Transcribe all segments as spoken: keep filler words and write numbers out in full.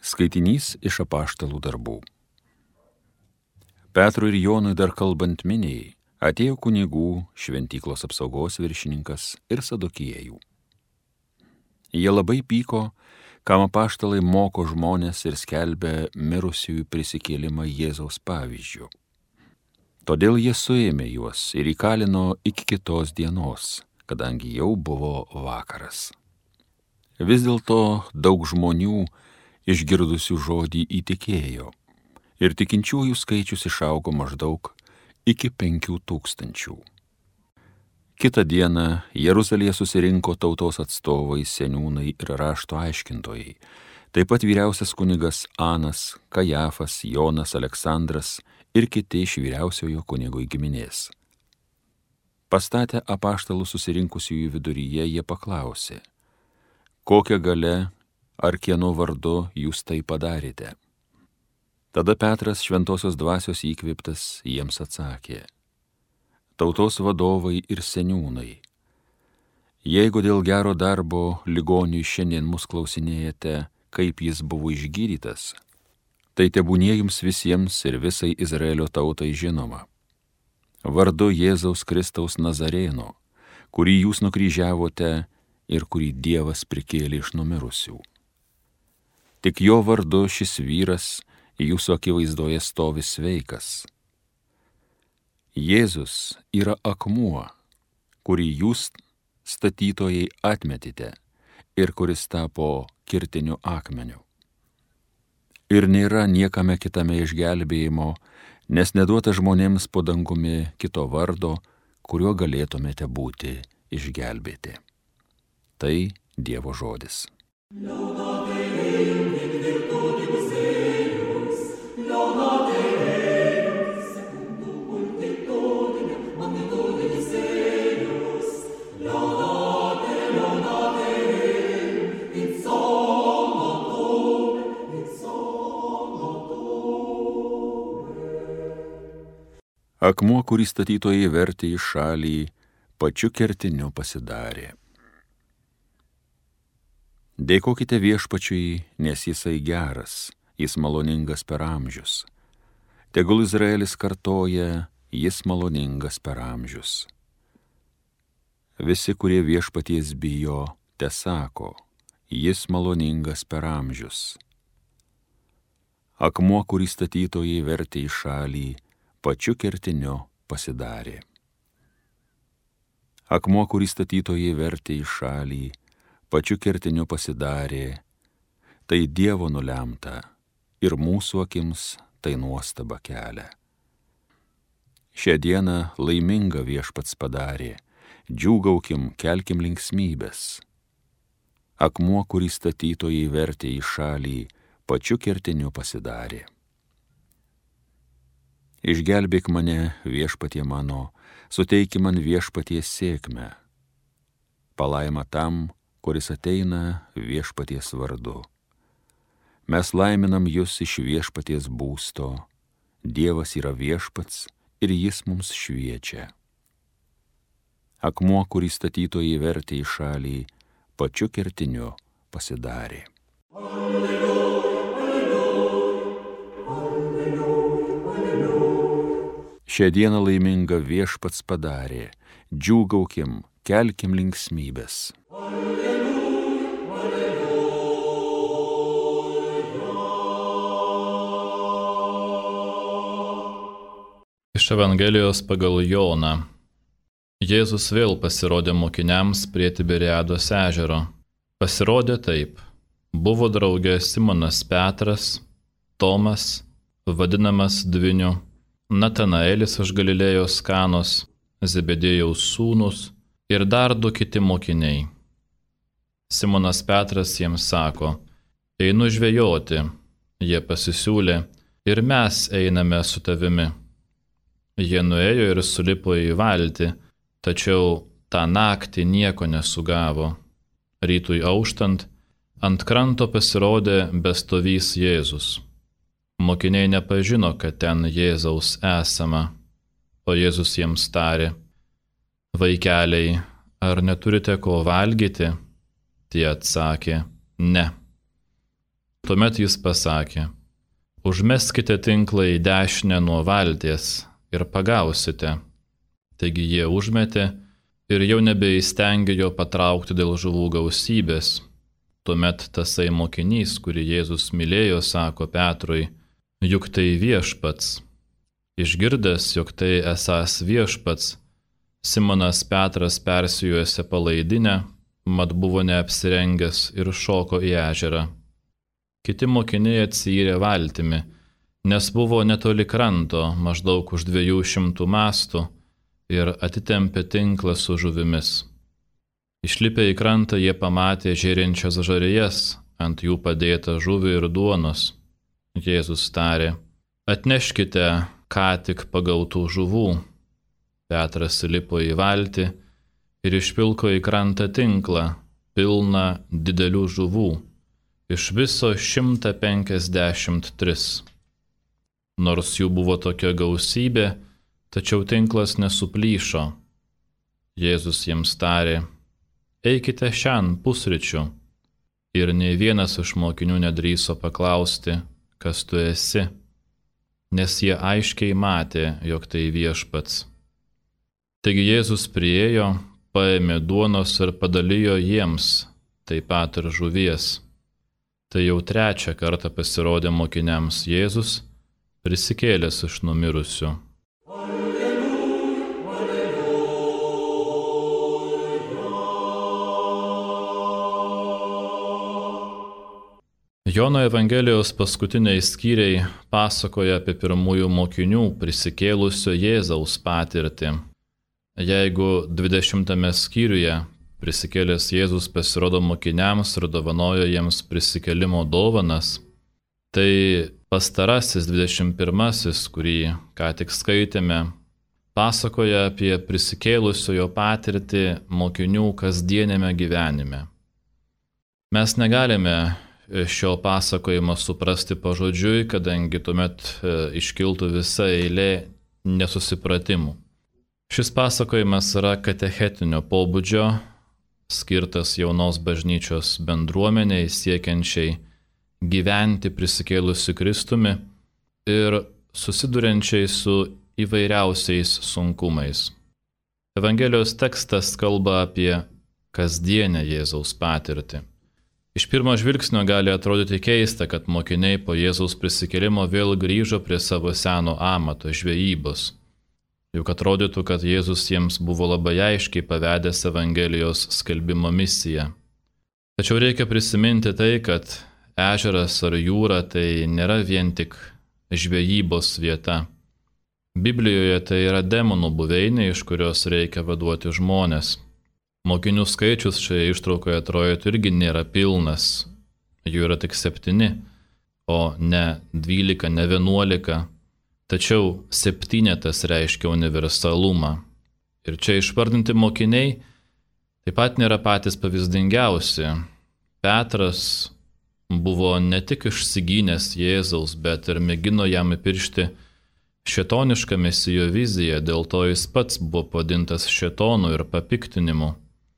Skaitinys iš apaštalų darbų. Petrui ir Jonui dar kalbant miniai, atėjo kunigų, šventyklos apsaugos viršininkas ir sadukiejų. Jie labai pyko, kam apaštalai moko žmonės ir skelbia mirusiųjų prisikėlimą Jėzaus pavyzdžiu. Todėl jie suėmė juos ir įkalino iki kitos dienos, kadangi jau buvo vakaras. Vis dėlto daug žmonių išgirdusių žodį įtikėjo, ir tikinčiųjų skaičius išaugo maždaug iki penkių tūkstančių. Kitą dieną Jeruzalėje susirinko tautos atstovai, seniūnai ir rašto aiškintojai, taip pat vyriausias kunigas Anas, Kajafas, Jonas, Aleksandras ir kiti iš vyriausiojo kunigo giminės. Pastatę apaštalų susirinkusiųjų viduryje, jie paklausė, kokia galia ar kieno vardu jūs tai padarėte? Tada Petras šventosios dvasios įkvėptas jiems atsakė, tautos vadovai ir seniūnai, jeigu dėl gero darbo ligoniui šiandien mus klausinėjate, kaip jis buvo išgydytas, tai tebūnie jums visiems ir visai Izraelio tautai žinoma. Vardu Jėzaus Kristaus Nazarėno, kurį jūs nukryžiavote ir kurį Dievas prikėlė iš numirusių. Tik jo vardu šis vyras jūsų akivaizdoje stovi sveikas. Jėzus yra akmuo, kurį jūs statytojai atmetėte ir kuris tapo kirtiniu akmeniu. Ir nėra niekame kitame išgelbėjimo, nes neduota žmonėms po dangumi kito vardo, kuriuo galėtumėte būti išgelbėti. Tai Dievo žodis. Akmuo, kurį statytojai vertė į šalį, pačiu kertiniu pasidarė. Dėkokite viešpačiui, nes jisai geras, jis maloningas per amžius. Tegul Izraelis kartoja, jis maloningas per amžius. Visi, kurie viešpaties bijo, tesako, jis maloningas per amžius. Akmuo, kurį statytojai vertė į šalį, pačiu kertiniu pasidarė. Akmuo, kurį statytojai vertė į šalį, pačiu kertiniu pasidarė, tai Dievo nulemta ir mūsų akims tai nuostaba kelia. Šią dieną laimingą viešpats padarė, džiūgaukim, kelkim linksmybės. Akmuo, kurį statytojai vertė į šalį, pačiu kertiniu pasidarė. Išgelbėk mane, viešpatie mano, suteiki man viešpaties sėkmę. Palaima tam, kuris ateina viešpaties vardu. Mes laiminam jūs iš viešpaties būsto, Dievas yra viešpats ir jis mums šviečia. Akmuo, kurį statytojai vertė į šalį, pačiu kertiniu pasidarė. Šią dieną laimingą viešpats padarė, džiūgaukim, kelkim linksmybės. Iš Evangelijos pagal Joną. Jėzus vėl pasirodė mokiniams prie Tiberiados ežero. Pasirodė taip. Buvo drauge Simonas Petras, Tomas, vadinamas Dviniu, Natanaelis iš Galilėjos Kanos, Zebedėjaus sūnus ir dar du kiti mokiniai. Simonas Petras jiems sako, einu žvejoti. Jie pasisiūlė, ir mes einame su tavimi. Jie nuėjo ir sulipo į valtį, tačiau tą naktį nieko nesugavo. Rytui auštant, ant kranto pasirodė bestovys Jėzus. Mokiniai nepažino, kad ten Jėzaus esama, o Jėzus jiems tarė, vaikeliai, ar neturite ko valgyti? Tie atsakė, ne. Tuomet jis pasakė, užmeskite tinklą į dešinę nuo valties ir pagausite. Taigi jie užmetė ir jau nebeįstengė jo patraukti dėl žuvų gausybės. Tuomet tasai mokinys, kurį Jėzus mylėjo, sako Petrui, juk tai viešpats. Išgirdęs, jog tai esąs viešpats, Simonas Petras persijuose palaidinę, mat buvo neapsirengęs ir šoko į ežerą. Kiti mokiniai atsiyrė valtimi, nes buvo netoli kranto, maždaug už dviejų šimtų mastų, ir atitempė tinklą su žuvimis. Išlipę į krantą jie pamatė žėrinčias žarijas, ant jų padėta žuvį ir duonos. Jėzus tarė, atneškite ką tik pagautų žuvų. Petras lipo į valtį ir išpilko į krantą tinklą, pilną didelių žuvų, iš viso šimtą penkiasdešimt tris. Nors jų buvo tokia gausybė, tačiau tinklas nesuplyšo. Jėzus jiems tarė, eikite šian pusryčių. Ir nei vienas iš mokinių nedrįso paklausti, kas tu esi, nes jie aiškiai matė, jog tai viešpats. Taigi Jėzus priėjo, paėmė duonos ir padalijo jiems, taip pat ir žuvies. Tai jau trečią kartą pasirodė mokiniams Jėzus, prisikėlęs iš numirusių. Jono Evangelijos paskutiniai skyriai pasakoja apie pirmųjų mokinių prisikėlusio Jėzaus patirtį. Jeigu dvidešimtame skyriuje prisikėlęs Jėzus pasirodo mokiniams ir dovanojo jiems prisikėlimo dovanas, tai pastarasis dvidešimt pirmasis, kurį ką tik skaitėme, pasakoja apie prisikėlusiojo patirtį mokinių kasdienėme gyvenime. Mes negalime šio pasakojimo suprasti pažodžiui, kadangi tuomet iškiltų visa eilė nesusipratimų. Šis pasakojimas yra katechetinio pobūdžio, skirtas jaunos bažnyčios bendruomeniai siekiančiai gyventi prisikėlusiu Kristumi ir susiduriančiai su įvairiausiais sunkumais. Evangelijos tekstas kalba apie kasdienę Jėzaus patirtį. Iš pirmo žvilgsnio gali atrodyti keista, kad mokiniai po Jėzaus prisikėlimo vėl grįžo prie savo seno amato žvejybos. Juk atrodytų, kad Jėzus jiems buvo labai aiškiai pavedęs Evangelijos skelbimo misiją. Tačiau reikia prisiminti tai, kad ežeras ar jūra tai nėra vien tik žvejybos vieta. Biblijoje tai yra demonų buveinė, iš kurios reikia vaduoti žmones. Mokinių skaičius šioje ištraukoje atrodytų irgi nėra pilnas, jų yra tik septyni, o ne dvylika, ne vienuolika, tačiau septynetas reiškia universalumą. Ir čia išvardinti mokiniai taip pat nėra patys pavyzdingiausi. Petras buvo ne tik išsigynęs Jėzaus, bet ir mėgino jam įpiršti šėtonišką mesijo viziją, dėl to jis pats buvo pavadintas šėtonu ir papiktinimu.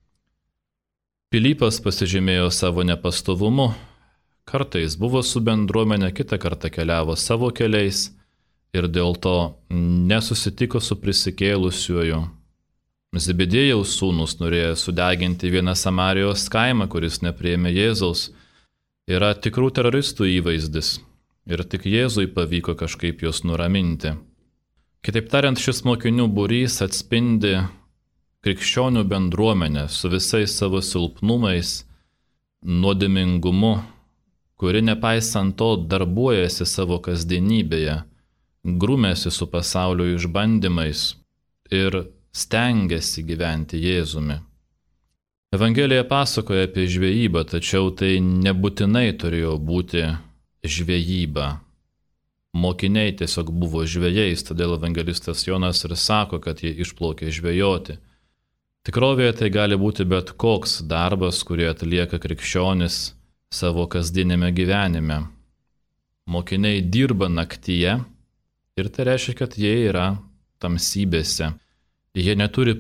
Pilypas pasižymėjo savo nepastovumu, kartais buvo su bendruomenė, kitą kartą keliavo savo keliais ir dėl to nesusitiko su prisikėlusiuoju. Zebedėjaus sūnus norėjo sudeginti vieną Samarijos kaimą, kuris nepriėmė Jėzaus, yra tikrų teroristų įvaizdis ir tik Jėzui pavyko kažkaip juos nuraminti. Kitaip tariant, šis mokinių būrys atspindi krikščionių bendruomenę su visais savo silpnumais, nuodėmingumu, kuri nepaisant to darbuojasi savo kasdienybėje, grūmėsi su pasaulio išbandymais ir stengiasi gyventi Jėzumi. Evangelija pasakoja apie žvejybą, tačiau tai nebūtinai turėjo būti žvejyba. Mokiniai tiesiog buvo žvejais, todėl evangelistas Jonas ir sako, kad jie išplaukė žvejoti. Tikrovėje tai gali būti bet koks darbas, kurį atlieka krikščionis savo kasdienėme gyvenime. Mokiniai dirba naktyje ir tai reiškia, kad jie yra tamsybėse. Jie neturi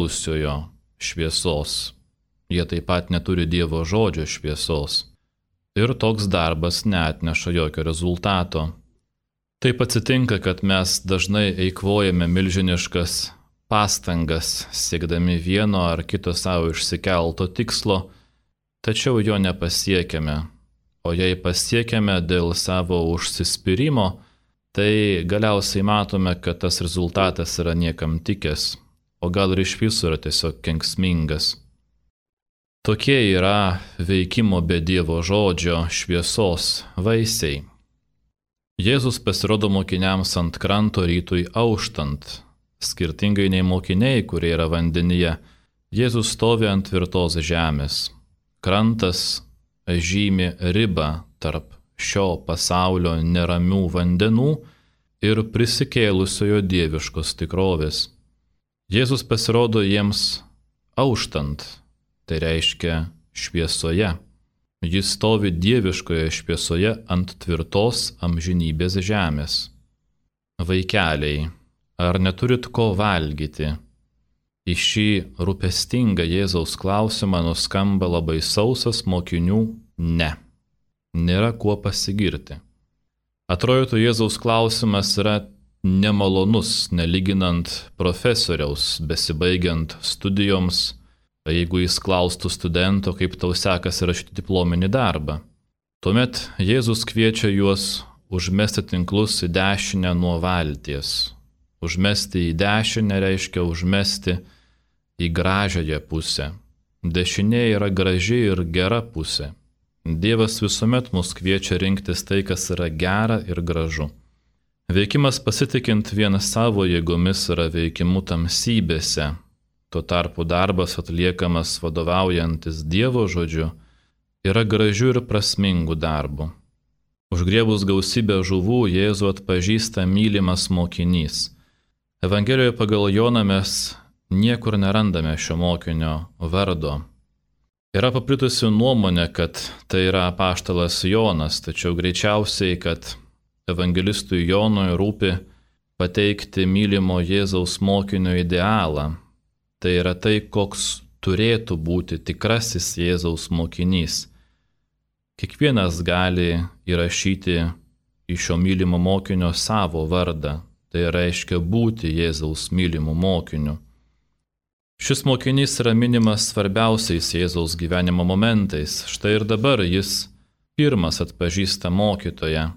prisikėlusiojo šviesos. Jie taip pat neturi Dievo žodžio šviesos. ir toks darbas neatneša jokio rezultato. Taip atsitinka, kad mes dažnai eikvojame milžiniškas pastangas, siekdami vieno ar kito savo išsikelto tikslo, tačiau jo nepasiekiame. O jei pasiekiame dėl savo užsispyrimo, tai galiausiai matome, kad tas rezultatas yra niekam tikęs, o gal ir iš viso yra tiesiog kenksmingas. Tokie yra veikimo be Dievo žodžio šviesos vaisiai. Jėzus pasirodo mokiniams ant kranto rytui auštant. Skirtingai nei mokiniai, kurie yra vandenyje, Jėzus stovi ant tvirtos žemės. Krantas žymi ribą tarp šio pasaulio neramių vandenų ir prisikėlusiojo dieviškos tikrovės. Jėzus pasirodo jiems auštant, tai reiškia šviesoje. Jis stovi dieviškoje šviesoje ant tvirtos amžinybės žemės. Vaikeliai, ar neturit ko valgyti? Į šį rūpestingą Jėzaus klausimą nuskamba labai sausas mokinių ne. Nėra kuo pasigirti. Atrodytų, Jėzaus klausimas yra nemalonus, nelyginant profesoriaus, besibaigiant studijoms, jeigu jis klaustų studento, kaip tau sekasi rašyti diplominį darbą. Tuomet Jėzus kviečia juos užmesti tinklus į dešinę nuo valties. Užmesti į dešinę reiškia užmesti į gražiąją pusę. Dešinė yra graži ir gera pusė. Dievas visuomet mus kviečia rinktis tai, kas yra gera ir gražu. Veikimas pasitikint vien savo jėgomis yra veikimu tamsybėse. Tuo tarpu darbas atliekamas vadovaujantis Dievo žodžiu yra gražių ir prasmingų darbų. Užgriebus gausybę žuvų, Jėzų atpažįsta mylimas mokinys. Evangelijoje pagal Joną mes niekur nerandame šio mokinio vardo. Yra paplitusi nuomonė, kad tai yra apaštalas Jonas, tačiau greičiausiai, kad evangelistui Jonui rūpi pateikti mylimo Jėzaus mokinio idealą. Tai yra tai, koks turėtų būti tikrasis Jėzaus mokinys. Kiekvienas gali įrašyti į šio mylimo mokinio savo vardą, tai reiškia būti Jėzaus mylimu mokiniu. Šis mokinys yra minimas svarbiausiais Jėzaus gyvenimo momentais. Štai ir dabar jis pirmas atpažįsta mokytoją.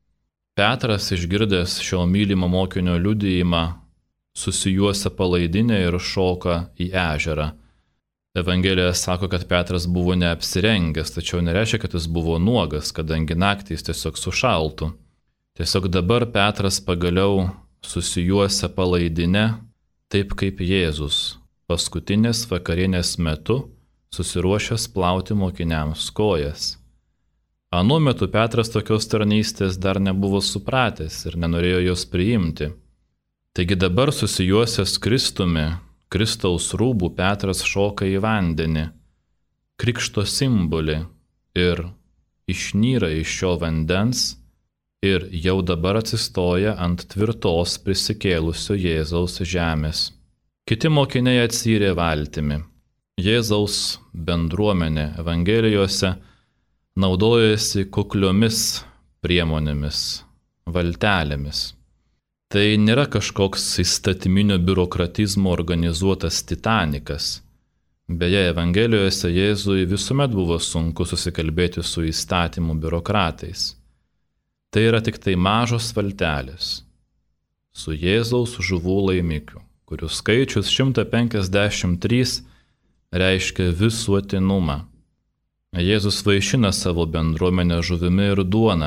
Petras, išgirdęs šio mylimo mokinio liudijimą, susijuosia palaidinę ir šoka į ežerą. Evangelija sako, kad Petras buvo neapsirengęs, tačiau nereiškia, kad jis buvo nuogas, kadangi naktys tiesiog sušaltų. Tiesiog dabar Petras pagaliau susijuosia palaidinę, taip kaip Jėzus, paskutinės vakarienės metu susiruošęs plauti mokiniams kojas. Anuo metu Petras tokios tarnystės dar nebuvo supratęs ir nenorėjo jos priimti. Taigi dabar susijuosęs Kristumi, Kristaus rūbų, Petras šoka į vandenį, krikšto simbolį, ir išnyra iš šio vandens ir jau dabar atsistoja ant tvirtos prisikėlusio Jėzaus žemės. Kiti mokiniai atsyrė valtimi. Jėzaus bendruomenė Evangelijose naudojasi kukliomis priemonėmis, valtelėmis. Tai nėra kažkoks įstatyminio biurokratizmo organizuotas Titanikas. Beje, Evangelijose Jėzui visuomet buvo sunku susikalbėti su įstatymų biurokratais. Tai yra tik tai mažos valtelės su Jėzaus žuvų laimikiu, kurių skaičius šimtas penkiasdešimt trys reiškia visuotinumą. Jėzus vaišina savo bendruomenę žuvimi ir duona.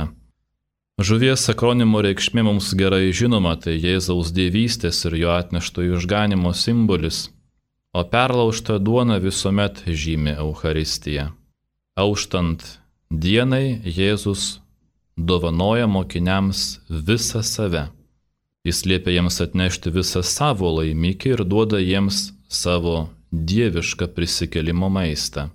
Žuvies akronimo reikšmė mums gerai žinoma, tai Jėzaus dievystės ir jo atnešto išganimo simbolis, o perlaužta duona visuomet žymi Eucharistiją. Auštant dienai Jėzus dovanoja mokiniams visą save. Jis liepia jiems atnešti visą savo laimikį ir duoda jiems savo dievišką prisikėlimo maistą.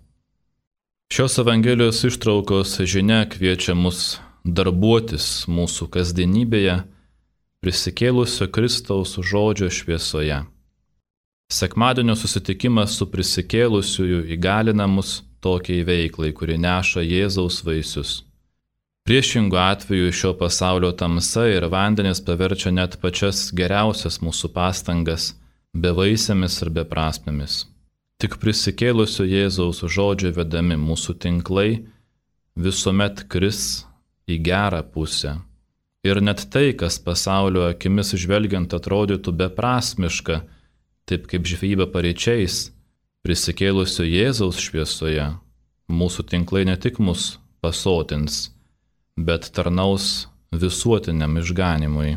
Šios Evangelijos ištraukos žinia kviečia mus darbuotis mūsų kasdienybėje prisikėlusio Kristaus žodžio šviesoje. Sekmadienio susitikimas su prisikėlusiuoju įgalina mus tokiai veiklai, kuri neša Jėzaus vaisius. Priešingu atveju šio pasaulio tamsa ir vandenis paverčia net pačias geriausias mūsų pastangas bevaisėmis ir beprasmėmis. Tik prisikėlusio Jėzaus žodžio vedami mūsų tinklai visuomet kris į gerą pusę. Ir net tai, kas pasaulio akimis žvelgiant atrodytų beprasmiška, taip kaip žvejyba paryčiais, prisikėlusio Jėzaus šviesoje, mūsų tinklai ne tik mus pasotins, bet tarnaus visuotiniam išganimui.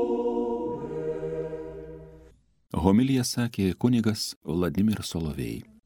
Homiliją sakė kunigas Vladimir Solovej.